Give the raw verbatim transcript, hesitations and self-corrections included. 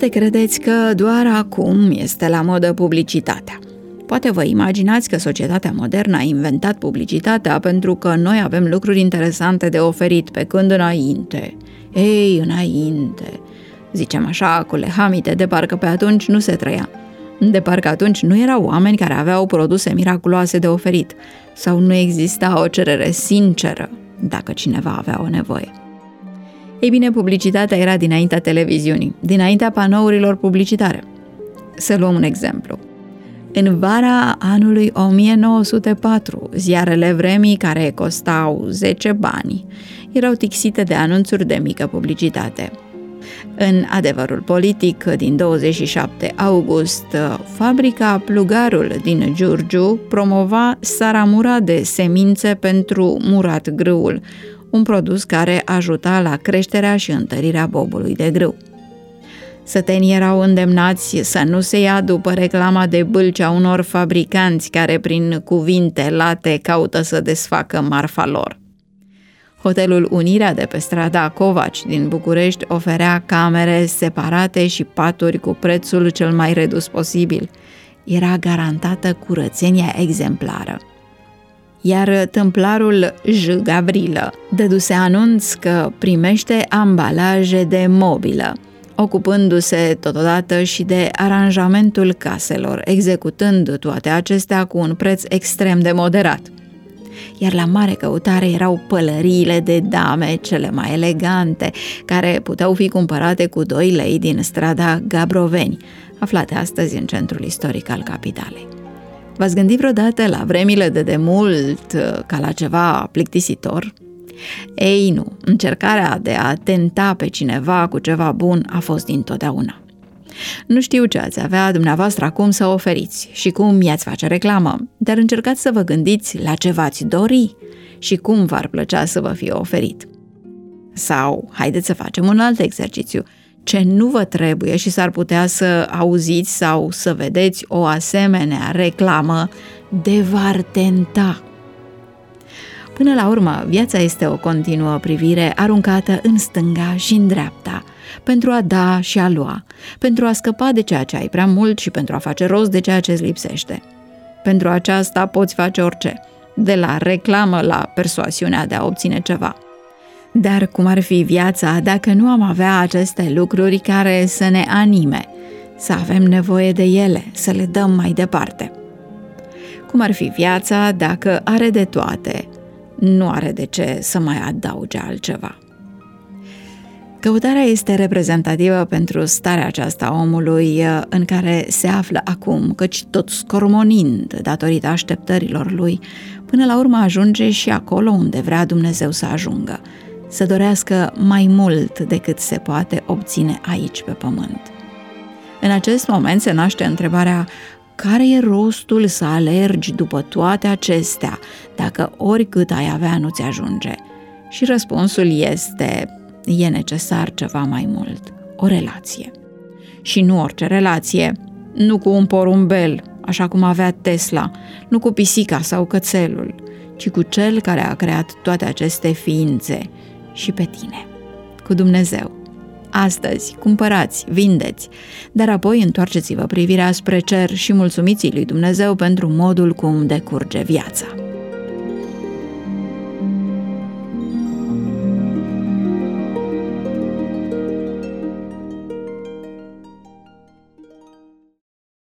Poate credeți că doar acum este la modă publicitatea. Poate vă imaginați că societatea modernă a inventat publicitatea pentru că noi avem lucruri interesante de oferit, pe când înainte, ei, înainte, zicem așa cu lehamite, de parcă pe atunci nu se trăia. De parcă atunci nu erau oameni care aveau produse miraculoase de oferit sau nu exista o cerere sinceră dacă cineva avea o nevoie. Ei bine, publicitatea era dinaintea televiziunii, dinaintea panourilor publicitare. Să luăm un exemplu. În vara anului o mie nouă sute patru, ziarele vremii, care costau zece bani, erau tixite de anunțuri de mică publicitate. În Adevărul politic din douăzeci și șapte august, fabrica Plugarul din Giurgiu promova saramura de semințe pentru murat grâul, un produs care ajuta la creșterea și întărirea bobului de grâu. Sătenii erau îndemnați să nu se ia după reclama de bâlci a unor fabricanți care prin cuvinte late caută să desfacă marfa lor. Hotelul Unirea de pe strada Covaci din București oferea camere separate și paturi cu prețul cel mai redus posibil. Era garantată curățenia exemplară. Iar tâmplarul J. Gavrilă dăduse anunț că primește ambalaje de mobilă, ocupându-se totodată și de aranjamentul caselor, executând toate acestea cu un preț extrem de moderat. Iar la mare căutare erau pălăriile de dame cele mai elegante, care puteau fi cumpărate cu doi lei din strada Gabroveni, aflate astăzi în centrul istoric al capitalei. V-ați gândit vreodată la vremile de demult ca la ceva plictisitor? Ei nu, încercarea de a tenta pe cineva cu ceva bun a fost dintotdeauna. Nu știu ce ați avea dumneavoastră acum să oferiți și cum i-ați face reclamă, dar încercați să vă gândiți la ce v-ați dori și cum v-ar plăcea să vă fie oferit. Sau, haideți să facem un alt exercițiu. Ce nu vă trebuie și s-ar putea să auziți sau să vedeți o asemenea reclamă de v-ar tenta. Până la urmă, viața este o continuă privire aruncată în stânga și în dreapta, pentru a da și a lua, pentru a scăpa de ceea ce ai prea mult și pentru a face rost de ceea ce îți lipsește. Pentru aceasta poți face orice, de la reclamă la persoasiunea de a obține ceva. Dar cum ar fi viața dacă nu am avea aceste lucruri care să ne anime, să avem nevoie de ele, să le dăm mai departe? Cum ar fi viața dacă are de toate, nu are de ce să mai adauge altceva? Căutarea este reprezentativă pentru starea aceasta a omului în care se află acum, căci tot scormonind datorită așteptărilor lui, până la urmă ajunge și acolo unde vrea Dumnezeu să ajungă, să dorească mai mult decât se poate obține aici pe pământ. În acest moment se naște întrebarea: care e rostul să alergi după toate acestea dacă oricât ai avea nu-ți ajunge? Și răspunsul este: e necesar ceva mai mult, o relație. Și nu orice relație, nu cu un porumbel, așa cum avea Tesla, nu cu pisica sau cățelul, ci cu cel care a creat toate aceste ființe și pe tine, cu Dumnezeu. Astăzi, cumpărați, vindeți, dar apoi întoarceți-vă privirea spre cer și mulțumiți lui Dumnezeu pentru modul cum decurge viața.